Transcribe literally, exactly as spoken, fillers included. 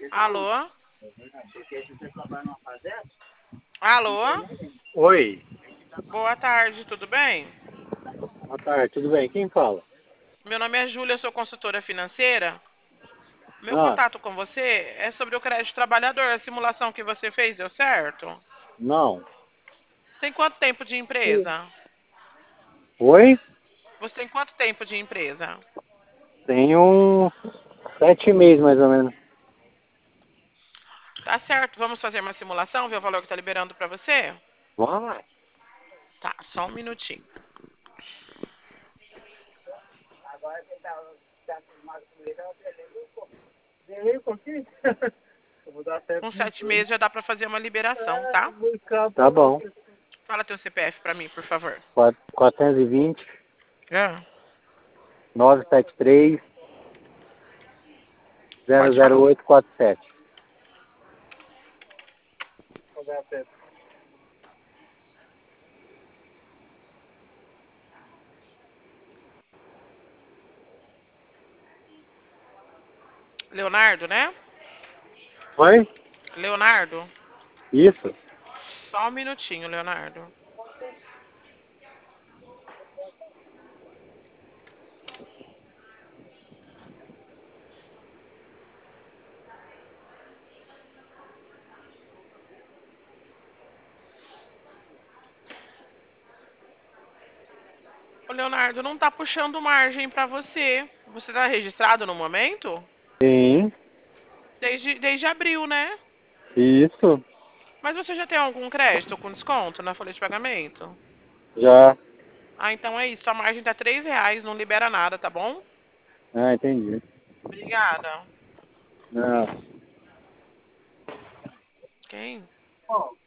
Alô? Alô? Oi, Boa tarde, tudo bem? boa tarde, tudo bem? Quem fala? Meu nome é Júlia, sou consultora financeira. Meu Ah, contato com você é sobre o crédito trabalhador. A simulação que você fez deu certo? não. Tem quanto tempo de empresa? Oi? Você tem quanto tempo de empresa? Tenho sete meses mais ou menos. Tá certo, vamos fazer uma simulação, ver o valor que está liberando para você? Vamos lá. Tá, só um minutinho. Com sete meses já dá para fazer uma liberação, tá? Tá bom. Fala teu C P F para mim, por favor. quatrocentos e vinte, É, novecentos e setenta e três, zero pode zero falar. oito quatro sete. Leonardo, né? Oi? Leonardo? Isso? Só um minutinho, Leonardo. Ô, Leonardo, não tá puxando margem para você. Você tá registrado no momento? Sim, Desde, desde abril, né? isso. Mas você já tem algum crédito com desconto na folha de pagamento? Já. Ah, então é isso. A margem tá três reais, não libera nada, tá bom? Ah, entendi. Obrigada. Não. Quem?